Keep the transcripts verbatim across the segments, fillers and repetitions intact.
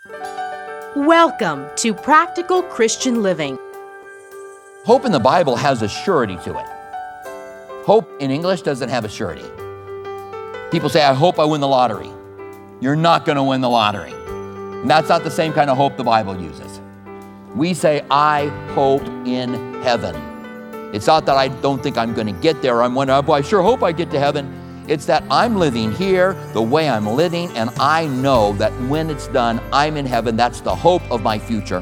Welcome to Practical Christian Living. Hope in the Bible has a surety to it. Hope in English doesn't have a surety. People say, I hope I win the lottery. You're not going to win the lottery. And that's not the same kind of hope the Bible uses. We say, I hope in heaven. It's not that I don't think I'm going to get there. I'm wondering, oh, I sure hope I get to heaven. It's that I'm living here the way I'm living, and I know that when it's done, I'm in heaven. That's the hope of my future.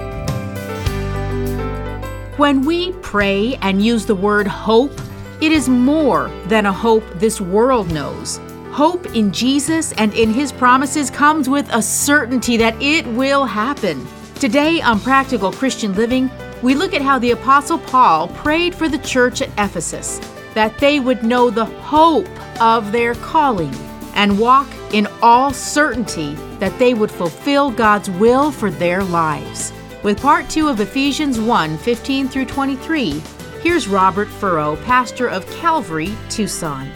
When we pray and use the word hope, it is more than a hope this world knows. Hope in Jesus and in His promises comes with a certainty that it will happen. Today on Practical Christian Living, we look at how the Apostle Paul prayed for the church at Ephesus, that they would know the hope of their calling and walk in all certainty that they would fulfill God's will for their lives. With part two of Ephesians one, fifteen through twenty-three, here's Robert Furrow, pastor of Calvary, Tucson.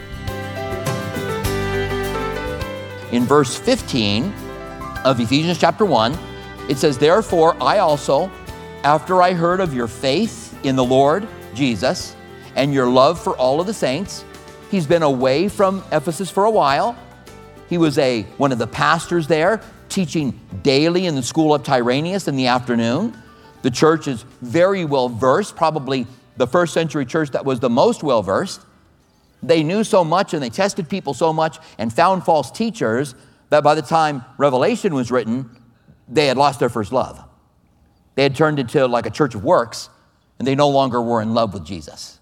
In verse fifteen of Ephesians chapter one, it says, Therefore I also, after I heard of your faith in the Lord Jesus and your love for all of the saints. He's been away from Ephesus for a while. He was a one of the pastors there, teaching daily in the school of Tyrannus in the afternoon. The church is very well versed, probably the first century church that was the most well versed. They knew so much and they tested people so much and found false teachers that by the time Revelation was written, they had lost their first love. They had turned into like a church of works, and they no longer were in love with Jesus.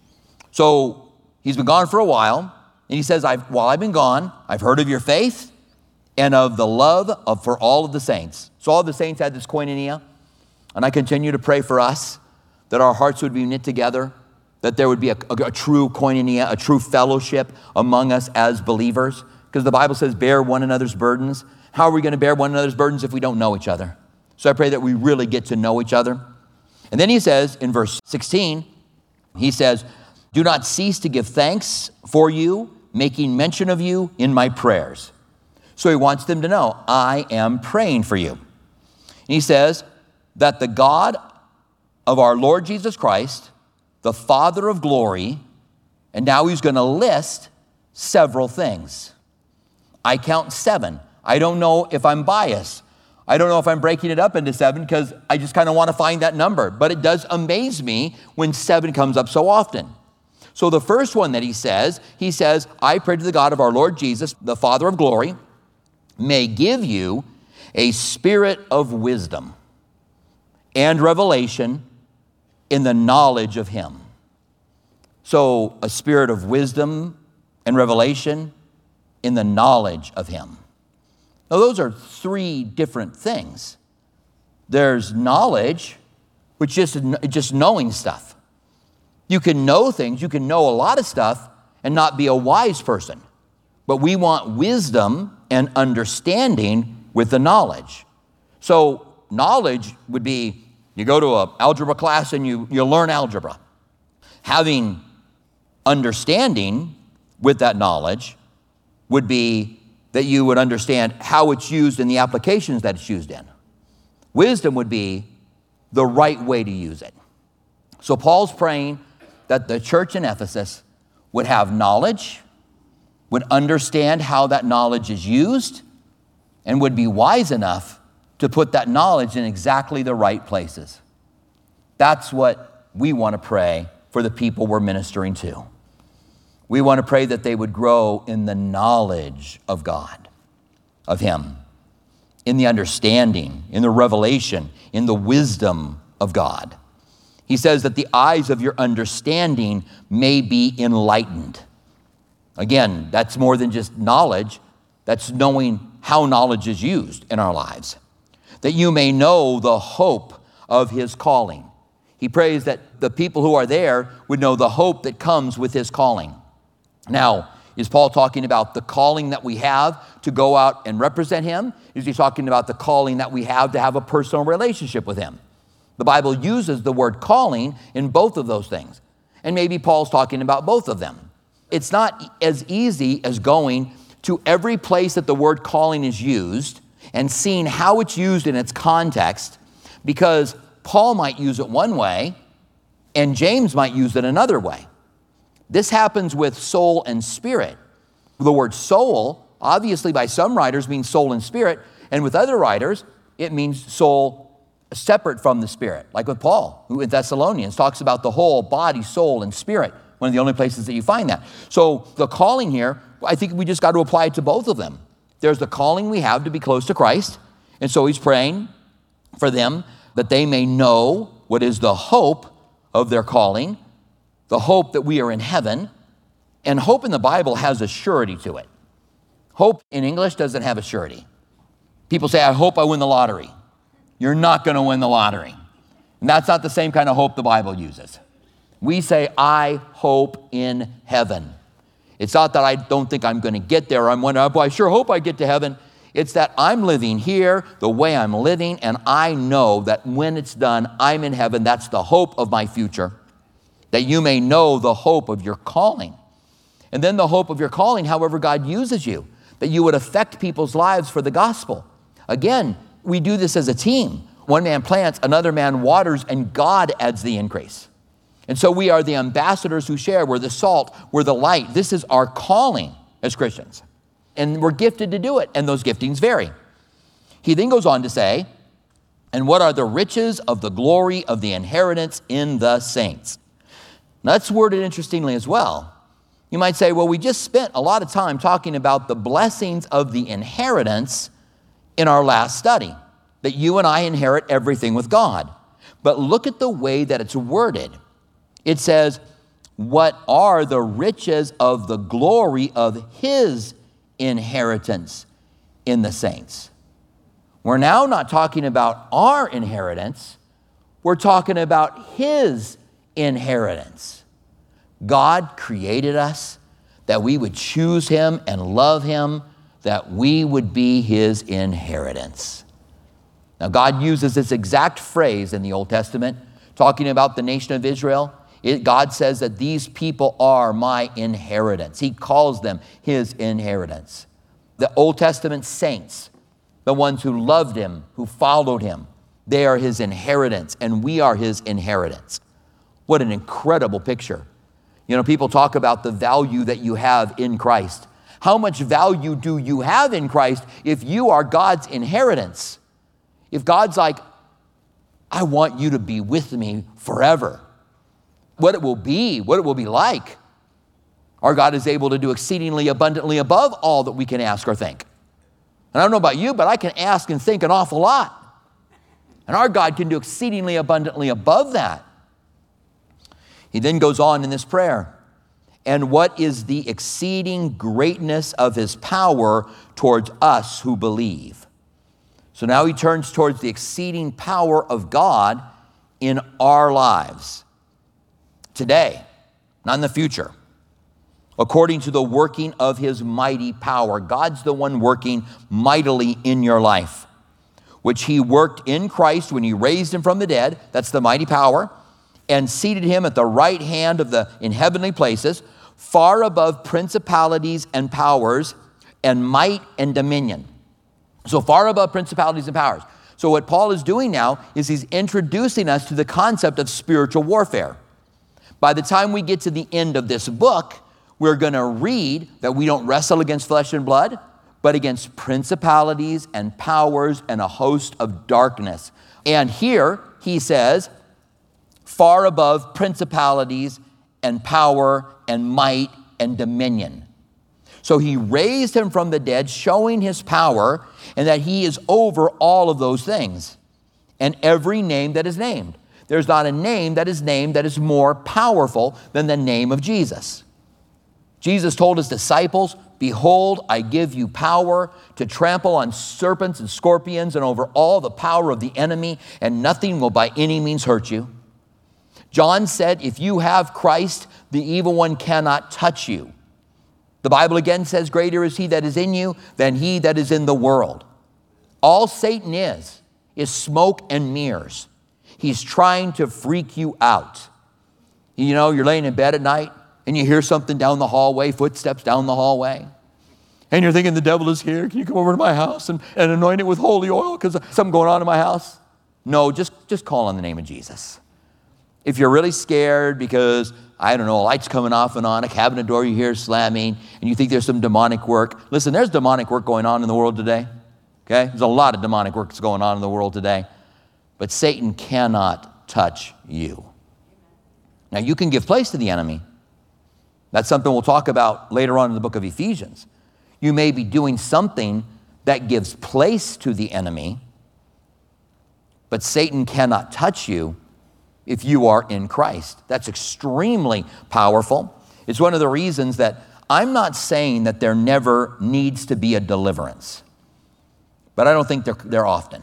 So he's been gone for a while, and he says, I've, while I've been gone, I've heard of your faith and of the love of for all of the saints. So all of the saints had this koinonia, and I continue to pray for us that our hearts would be knit together, that there would be a, a, a true koinonia, a true fellowship among us as believers, because the Bible says, bear one another's burdens. How are we going to bear one another's burdens if we don't know each other? So I pray that we really get to know each other. And then he says in verse sixteen, he says, do not cease to give thanks for you, making mention of you in my prayers. So he wants them to know, I am praying for you. And he says that the God of our Lord Jesus Christ, the Father of glory, and now he's going to list several things. I count seven. I don't know if I'm biased. I don't know if I'm breaking it up into seven because I just kind of want to find that number. But it does amaze me when seven comes up so often. So the first one that he says, he says, I pray to the God of our Lord Jesus, the Father of glory, may give you a spirit of wisdom and revelation in the knowledge of him. So a spirit of wisdom and revelation in the knowledge of him. Now those are three different things. There's knowledge, which is just knowing stuff. You can know things, you can know a lot of stuff and not be a wise person. But we want wisdom and understanding with the knowledge. So knowledge would be, you go to an algebra class and you, you learn algebra. Having understanding with that knowledge would be that you would understand how it's used in the applications that it's used in. Wisdom would be the right way to use it. So Paul's praying that the church in Ephesus would have knowledge, would understand how that knowledge is used, and would be wise enough to put that knowledge in exactly the right places. That's what we want to pray for the people we're ministering to. We want to pray that they would grow in the knowledge of God, of him, in the understanding, in the revelation, in the wisdom of God. He says that the eyes of your understanding may be enlightened. Again, that's more than just knowledge. That's knowing how knowledge is used in our lives. That you may know the hope of his calling. He prays that the people who are there would know the hope that comes with his calling. Now, is Paul talking about the calling that we have to go out and represent him? Is he talking about the calling that we have to have a personal relationship with him? The Bible uses the word calling in both of those things. And maybe Paul's talking about both of them. It's not as easy as going to every place that the word calling is used and seeing how it's used in its context, because Paul might use it one way and James might use it another way. This happens with soul and spirit. The word soul, obviously by some writers, means soul and spirit, and with other writers, it means soul separate from the spirit, like with Paul, who in Thessalonians talks about the whole body, soul, and spirit, one of the only places that you find that. So the calling here, I think we just got to apply it to both of them. There's the calling we have to be close to Christ, and so he's praying for them that they may know what is the hope of their calling, the hope that we are in heaven, and hope in the Bible has a surety to it. Hope in English doesn't have a surety. People say, I hope I win the lottery. You're not going to win the lottery. And that's not the same kind of hope the Bible uses. We say, I hope in heaven. It's not that I don't think I'm going to get there. I'm wondering, oh, I sure hope I get to heaven. It's that I'm living here the way I'm living, and I know that when it's done, I'm in heaven. That's the hope of my future, that you may know the hope of your calling. And then the hope of your calling, however God uses you, that you would affect people's lives for the gospel. Again, we do this as a team. One man plants, another man waters, and God adds the increase. And so we are the ambassadors who share. We're the salt, we're the light. This is our calling as Christians. And we're gifted to do it, and those giftings vary. He then goes on to say, and what are the riches of the glory of the inheritance in the saints? Now that's worded interestingly as well. You might say, well, we just spent a lot of time talking about the blessings of the inheritance in our last study, that you and I inherit everything with God. But look at the way that it's worded. It says, what are the riches of the glory of his inheritance in the saints? We're now not talking about our inheritance. We're talking about his inheritance. God created us that we would choose him and love him, that we would be his inheritance. Now, God uses this exact phrase in the Old Testament, talking about the nation of Israel. It, God says that these people are my inheritance. He calls them his inheritance. The Old Testament saints, the ones who loved him, who followed him, they are his inheritance, and we are his inheritance. What an incredible picture. You know, people talk about the value that you have in Christ. How much value do you have in Christ if you are God's inheritance? If God's like, I want you to be with me forever. What it will be, what it will be like. Our God is able to do exceedingly abundantly above all that we can ask or think. And I don't know about you, but I can ask and think an awful lot. And our God can do exceedingly abundantly above that. He then goes on in this prayer. And what is the exceeding greatness of his power towards us who believe? So now he turns towards the exceeding power of God in our lives. Today, not in the future. According to the working of his mighty power. God's the one working mightily in your life, which he worked in Christ when he raised him from the dead. That's the mighty power. And seated him at the right hand of the in heavenly places, far above principalities and powers and might and dominion. So far above principalities and powers. So what Paul is doing now is he's introducing us to the concept of spiritual warfare. By the time we get to the end of this book, we're going to read that we don't wrestle against flesh and blood, but against principalities and powers and a host of darkness. And here he says, far above principalities and power and might and dominion. So he raised him from the dead, showing his power and that he is over all of those things and every name that is named. There's not a name that is named that is more powerful than the name of Jesus. Jesus told his disciples, behold, I give you power to trample on serpents and scorpions and over all the power of the enemy, and nothing will by any means hurt you. John said, if you have Christ, the evil one cannot touch you. The Bible again says, greater is he that is in you than he that is in the world. All Satan is, is smoke and mirrors. He's trying to freak you out. You know, you're laying in bed at night and you hear something down the hallway, footsteps down the hallway. and you're thinking the devil is here, can you come over to my house and, and anoint it with holy oil because something going on in my house? No, just, just call on the name of Jesus. If you're really scared because, I don't know, a light's coming off and on, a cabinet door you hear slamming, and you think there's some demonic work. Listen, there's demonic work going on in the world today. Okay? There's a lot of demonic work that's going on in the world today. But Satan cannot touch you. Now, you can give place to the enemy. That's something we'll talk about later on in the book of Ephesians. You may be doing something that gives place to the enemy, but Satan cannot touch you if you are in Christ. That's extremely powerful. It's one of the reasons that I'm not saying that there never needs to be a deliverance, but I don't think they're, they're often.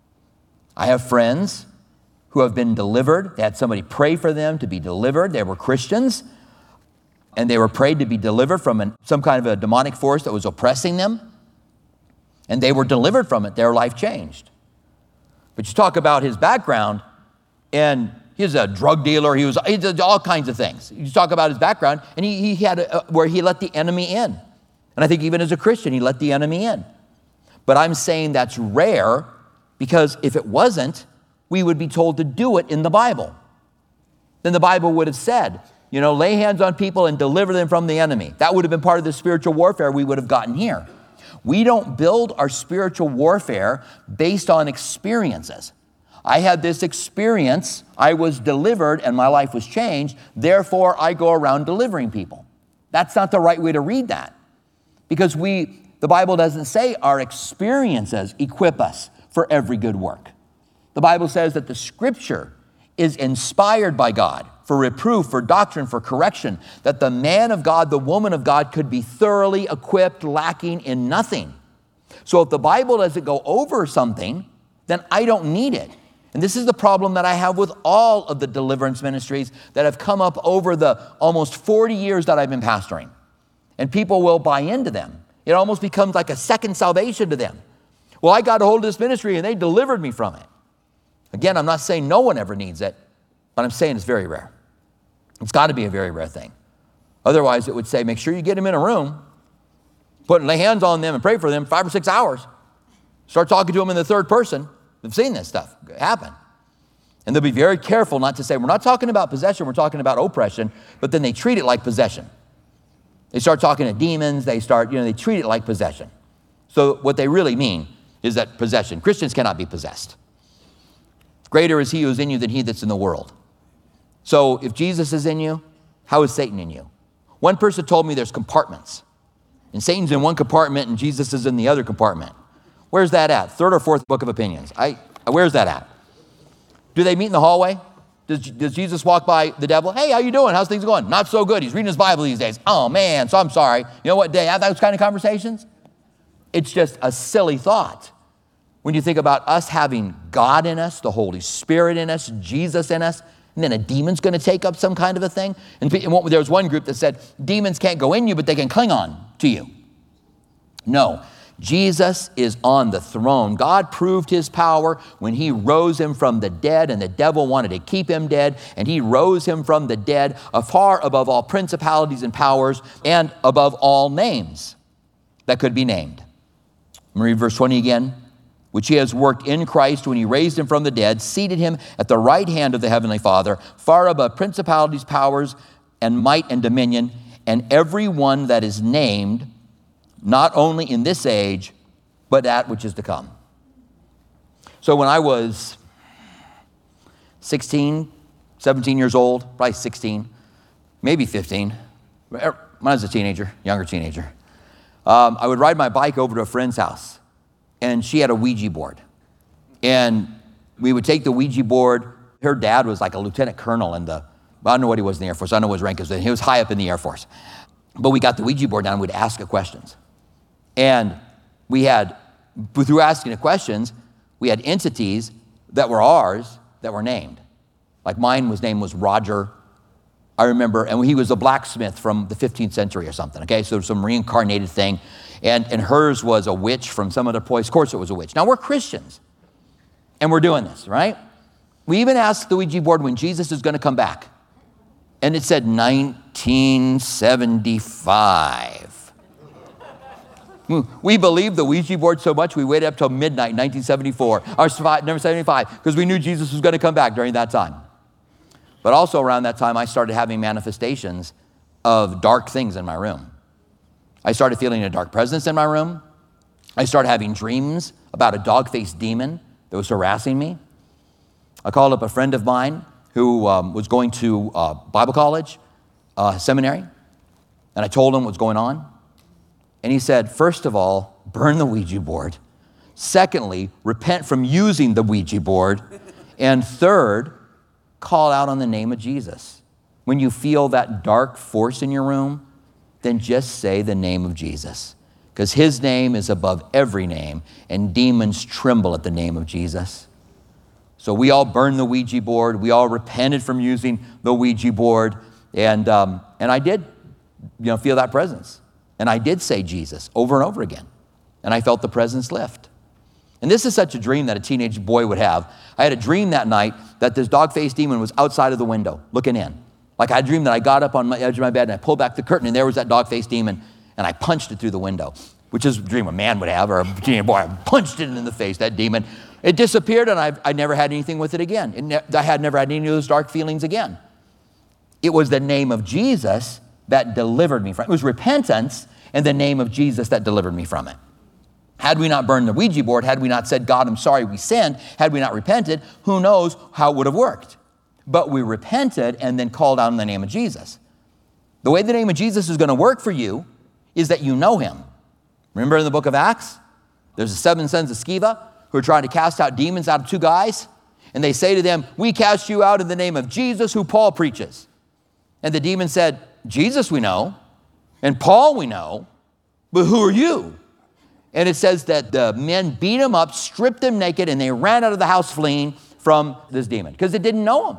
I have friends who have been delivered. They had somebody pray for them to be delivered. They were Christians, and they were prayed to be delivered from an, some kind of a demonic force that was oppressing them, and they were delivered from it. Their life changed. But you talk about his background, and he's a drug dealer. He was he did all kinds of things. You talk about his background, and he, he had a, where he let the enemy in. And I think even as a Christian, he let the enemy in. But I'm saying that's rare, because if it wasn't, we would be told to do it in the Bible. Then the Bible would have said, you know, lay hands on people and deliver them from the enemy. That would have been part of the spiritual warfare we would have gotten here. We don't build our spiritual warfare based on experiences. I had this experience, I was delivered, and my life was changed, therefore I go around delivering people. That's not the right way to read that. Because we, the Bible doesn't say our experiences equip us for every good work. The Bible says that the Scripture is inspired by God for reproof, for doctrine, for correction, that the man of God, the woman of God could be thoroughly equipped, lacking in nothing. So if the Bible doesn't go over something, then I don't need it. And this is the problem that I have with all of the deliverance ministries that have come up over the almost forty years that I've been pastoring. And people will buy into them. It almost becomes like a second salvation to them. Well, I got a hold of this ministry and they delivered me from it. Again, I'm not saying no one ever needs it, but I'm saying it's very rare. It's got to be a very rare thing. Otherwise, it would say, make sure you get them in a room, put lay hands on them and pray for them five or six hours. Start talking to them in the third person. They've seen this stuff happen. And they'll be very careful not to say, we're not talking about possession, we're talking about oppression, but then they treat it like possession. They start talking to demons, they start, you know, they treat it like possession. So what they really mean is that possession. Christians cannot be possessed. Greater is he who is in you than he that's in the world. So if Jesus is in you, how is Satan in you? One person told me there's compartments. And Satan's in one compartment and Jesus is in the other compartment. Where's that at? Third or fourth book of opinions. I, where's that at? Do they meet in the hallway? Does, does Jesus walk by the devil? Hey, how you doing? How's things going? Not so good. He's reading his Bible these days. Oh, man, so I'm sorry. You know what? They have those kind of conversations? It's just a silly thought. When you think about us having God in us, the Holy Spirit in us, Jesus in us, and then a demon's going to take up some kind of a thing. And there was one group that said, demons can't go in you, but they can cling on to you. No, Jesus is on the throne. God proved his power when he rose him from the dead, and the devil wanted to keep him dead, and he rose him from the dead, far above all principalities and powers, and above all names that could be named. I'm going to read verse twenty again. Which he has worked in Christ when he raised him from the dead, seated him at the right hand of the heavenly Father, far above principalities, powers, and might and dominion, and every one that is named, not only in this age, but that which is to come. So when I was sixteen, seventeen years old, probably sixteen, maybe fifteen, when I was a teenager, younger teenager, um, I would ride my bike over to a friend's house. And she had a Ouija board. And we would take the Ouija board. Her dad was like a lieutenant colonel in the, I don't know what he was in the Air Force. I don't know what his rank was. He was high up in the Air Force. But we got the Ouija board down and we'd ask her questions. And we had, through asking the questions, we had entities that were ours that were named. Like mine was name was Roger. I remember, and he was a blacksmith from the fifteenth century or something, okay? So some reincarnated thing. And, and hers was a witch from some other place. Of course it was a witch. Now we're Christians, and we're doing this, right? We even asked the Ouija board when Jesus is going to come back. And it said nineteen seventy-five. We believed the Ouija board so much we waited up till midnight in nineteen seventy-four, or number seventy-five, because we knew Jesus was going to come back during that time. But also around that time, I started having manifestations of dark things in my room. I started feeling a dark presence in my room. I started having dreams about a dog-faced demon that was harassing me. I called up a friend of mine who um, was going to uh, Bible college, uh, seminary, and I told him what's going on. And he said, first of all, burn the Ouija board. Secondly, repent from using the Ouija board. And third, call out on the name of Jesus. When you feel that dark force in your room, then just say the name of Jesus, because his name is above every name, and demons tremble at the name of Jesus. So we all burned the Ouija board. We all repented from using the Ouija board. And, um, and I did you know, feel that presence. And I did say Jesus over and over again. And I felt the presence lift. And this is such a dream that a teenage boy would have. I had a dream that night that this dog-faced demon was outside of the window looking in. Like I had a dream that I got up on the edge of my bed and I pulled back the curtain and there was that dog-faced demon and I punched it through the window, which is a dream a man would have, or a teenage boy. I punched it in the face, that demon. It disappeared and I, I never had anything with it again. It ne- I had never had any of those dark feelings again. It was the name of Jesus that delivered me from it. It was repentance and the name of Jesus that delivered me from it. Had we not burned the Ouija board, had we not said, God, I'm sorry we sinned, had we not repented, who knows how it would have worked. But we repented and then called out in the name of Jesus. The way the name of Jesus is going to work for you is that you know him. Remember in the book of Acts, there's the seven sons of Sceva who are trying to cast out demons out of two guys. And they say to them, we cast you out in the name of Jesus, who Paul preaches. And the demon said, Jesus we know, and Paul we know, but who are you? And it says that the men beat him up, stripped him naked, and they ran out of the house fleeing from this demon because they didn't know him.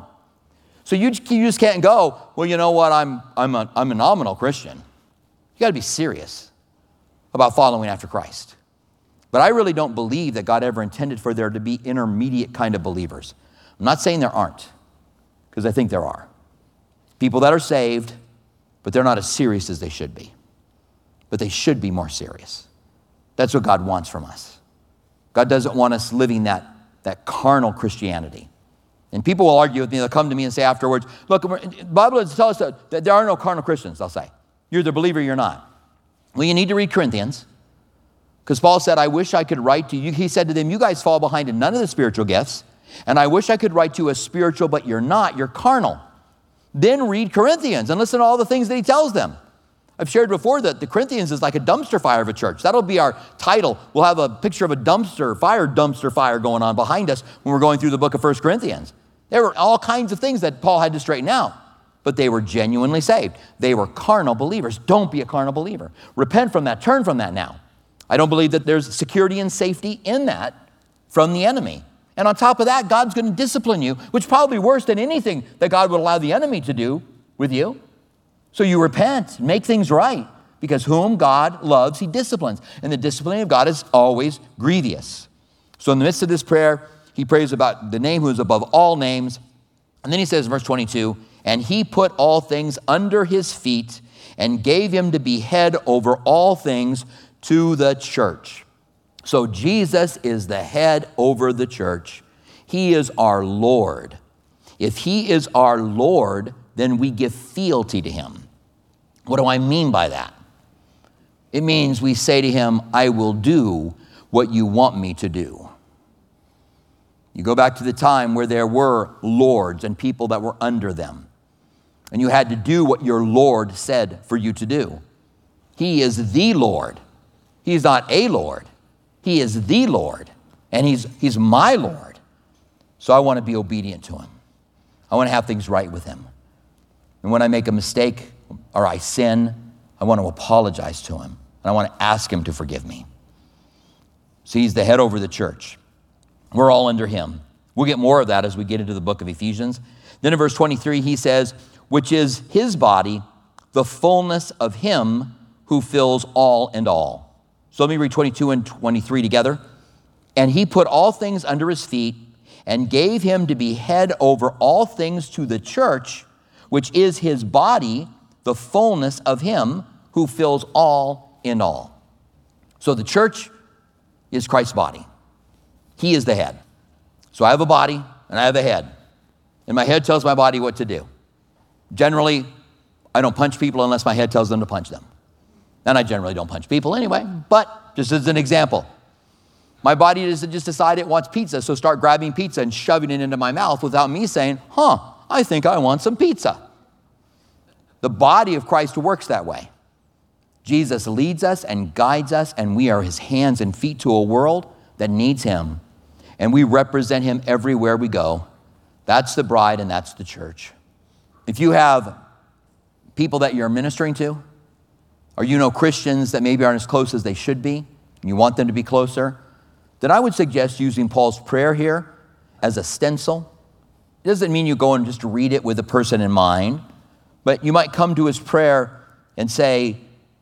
So you, you just can't go, well, you know what, I'm, I'm, a, I'm a nominal Christian. You got to be serious about following after Christ. But I really don't believe that God ever intended for there to be intermediate kind of believers. I'm not saying there aren't, because I think there are. People that are saved, but they're not as serious as they should be. But they should be more serious. That's what God wants from us. God doesn't want us living that, that carnal Christianity. And people will argue with me. They'll come to me and say afterwards, look, the Bible doesn't tell us that, that there are no carnal Christians, they'll say. You're the believer, you're not. Well, you need to read Corinthians, because Paul said, I wish I could write to you. He said to them, you guys fall behind in none of the spiritual gifts, and I wish I could write to you as spiritual, but you're not, you're carnal. Then read Corinthians and listen to all the things that he tells them. I've shared before that the Corinthians is like a dumpster fire of a church. That'll be our title. We'll have a picture of a dumpster fire, dumpster fire going on behind us when we're going through the book of First Corinthians. There were all kinds of things that Paul had to straighten out, but they were genuinely saved. They were carnal believers. Don't be a carnal believer. Repent from that. Turn from that now. I don't believe that there's security and safety in that from the enemy. And on top of that, God's going to discipline you, which is probably worse than anything that God would allow the enemy to do with you. So you repent, make things right, because whom God loves, he disciplines. And the disciplining of God is always grievous. So in the midst of this prayer, he prays about the name who is above all names. And then he says in verse twenty-two, and he put all things under his feet and gave him to be head over all things to the church. So Jesus is the head over the church. He is our Lord. If he is our Lord, then we give fealty to him. What do I mean by that? It means we say to him, I will do what you want me to do. You go back to the time where there were lords and people that were under them, and you had to do what your Lord said for you to do. He is the Lord. He's not a Lord. He is the Lord, and he's, he's my Lord. So I want to be obedient to him. I want to have things right with him. And when I make a mistake or I sin, I want to apologize to him, and I want to ask him to forgive me. So he's the head over the church. We're all under him. We'll get more of that as we get into the book of Ephesians. Then in verse twenty-three, he says, which is his body, the fullness of him who fills all and all. So let me read twenty-two and twenty-three together. And he put all things under his feet and gave him to be head over all things to the church, which is his body, the fullness of him who fills all in all. So the church is Christ's body. He is the head. So I have a body and I have a head. And my head tells my body what to do. Generally, I don't punch people unless my head tells them to punch them. And I generally don't punch people anyway, but just as an example. My body doesn't just decide it wants pizza, so start grabbing pizza and shoving it into my mouth without me saying, huh, I think I want some pizza. The body of Christ works that way. Jesus leads us and guides us, and we are his hands and feet to a world that needs him. And we represent him everywhere we go. That's the bride and that's the church. If you have people that you're ministering to, or you know Christians that maybe aren't as close as they should be, and you want them to be closer, then I would suggest using Paul's prayer here as a stencil. It doesn't mean you go and just read it with the person in mind, but you might come to his prayer and say,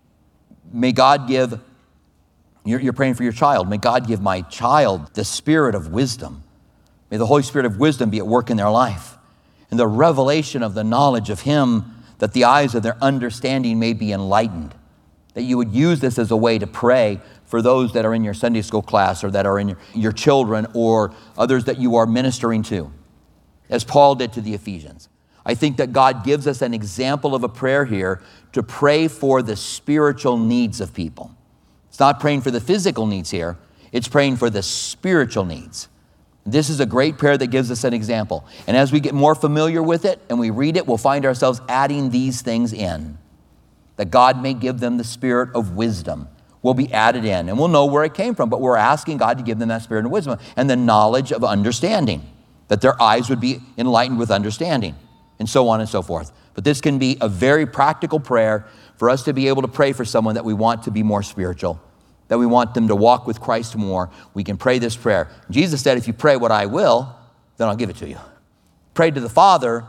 may God give, you're, you're praying for your child, may God give my child the spirit of wisdom. May the Holy Spirit of wisdom be at work in their life, and the revelation of the knowledge of him, that the eyes of their understanding may be enlightened. That you would use this as a way to pray for those that are in your Sunday school class or that are in your, your children or others that you are ministering to, as Paul did to the Ephesians. I think that God gives us an example of a prayer here to pray for the spiritual needs of people. It's not praying for the physical needs here. It's praying for the spiritual needs. This is a great prayer that gives us an example. And as we get more familiar with it and we read it, we'll find ourselves adding these things in. That God may give them the spirit of wisdom will be added in. And we'll know where it came from, but we're asking God to give them that spirit of wisdom and the knowledge of understanding. That their eyes would be enlightened with understanding, and so on and so forth. But this can be a very practical prayer for us to be able to pray for someone that we want to be more spiritual, that we want them to walk with Christ more. We can pray this prayer. Jesus said, if you pray what I will, then I'll give it to you. Pray to the Father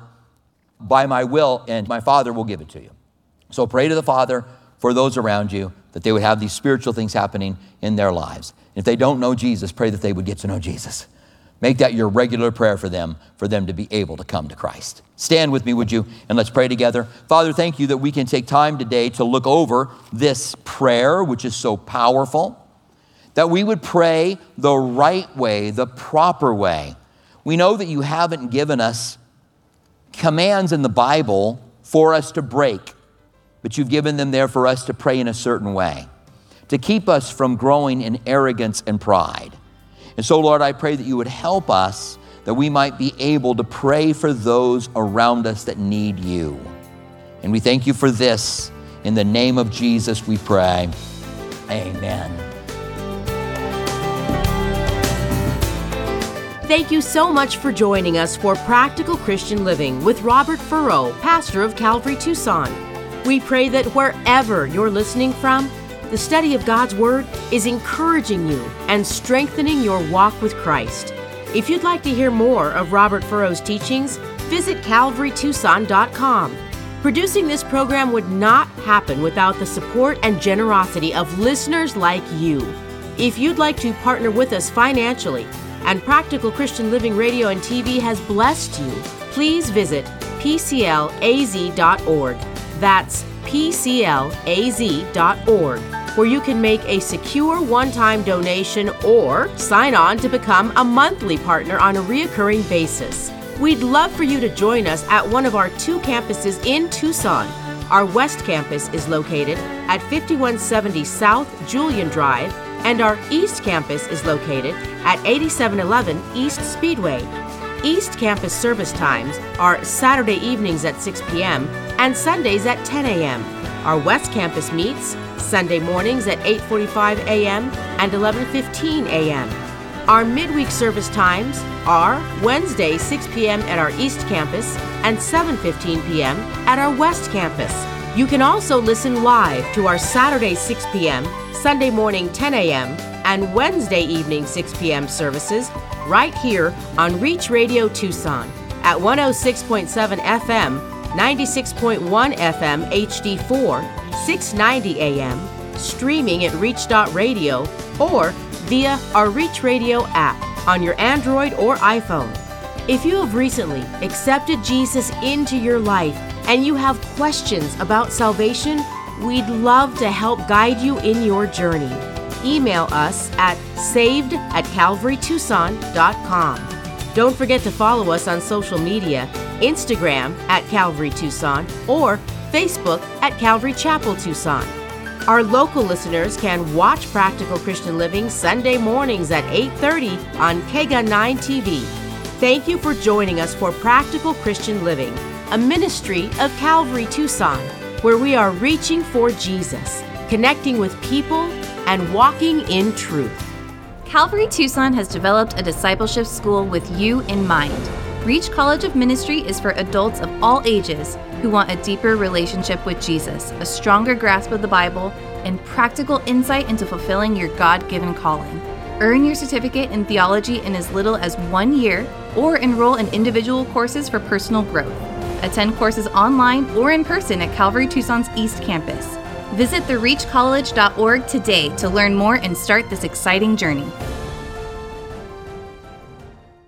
by my will, and my Father will give it to you. So pray to the Father for those around you, that they would have these spiritual things happening in their lives. If they don't know Jesus, pray that they would get to know Jesus. Make that your regular prayer for them, for them to be able to come to Christ. Stand with me, would you, and let's pray together. Father, thank you that we can take time today to look over this prayer, which is so powerful, that we would pray the right way, the proper way. We know that you haven't given us commands in the Bible for us to break, but you've given them there for us to pray in a certain way, to keep us from growing in arrogance and pride. And so, Lord, I pray that you would help us, that we might be able to pray for those around us that need you. And we thank you for this. In the name of Jesus, we pray. Amen. Thank you so much for joining us for Practical Christian Living with Robert Furrow, pastor of Calvary Tucson. We pray that wherever you're listening from, the study of God's Word is encouraging you and strengthening your walk with Christ. If you'd like to hear more of Robert Furrow's teachings, visit calvary tucson dot com. Producing this program would not happen without the support and generosity of listeners like you. If you'd like to partner with us financially, and Practical Christian Living Radio and T V has blessed you, please visit p c l a z dot org. That's p c l a z dot org, where you can make a secure one-time donation or sign on to become a monthly partner on a reoccurring basis. We'd love for you to join us at one of our two campuses in Tucson. Our West Campus is located at fifty-one seventy South Julian Drive, and our East Campus is located at eighty-seven eleven East Speedway. East Campus service times are Saturday evenings at six p.m. and Sundays at ten a.m. Our West Campus meets Sunday mornings at eight forty-five a.m. and eleven fifteen a.m. Our midweek service times are Wednesday six p.m. at our East Campus and seven fifteen p.m. at our West Campus. You can also listen live to our Saturday six p.m., Sunday morning ten a.m., and Wednesday evening six p.m. services right here on Reach Radio Tucson at one oh six point seven F M, ninety-six point one F M H D four, six ninety A M, streaming at reach dot radio, or via our Reach Radio app on your Android or iPhone. If you have recently accepted Jesus into your life and you have questions about salvation, we'd love to help guide you in your journey. email us at saved at calvary tucson dot com. Don't forget to follow us on social media, Instagram at Calvary Tucson or Facebook at Calvary Chapel Tucson. Our local listeners can watch Practical Christian Living Sunday mornings at eight thirty on K G A nine T V. Thank you for joining us for Practical Christian Living, a ministry of Calvary Tucson, where we are reaching for Jesus, connecting with people, and walking in truth. Calvary Tucson has developed a discipleship school with you in mind. Reach College of Ministry is for adults of all ages who want a deeper relationship with Jesus, a stronger grasp of the Bible, and practical insight into fulfilling your God-given calling. Earn your certificate in theology in as little as one year, or enroll in individual courses for personal growth. Attend courses online or in person at Calvary Tucson's East Campus. Visit the reach college dot org today to learn more and start this exciting journey.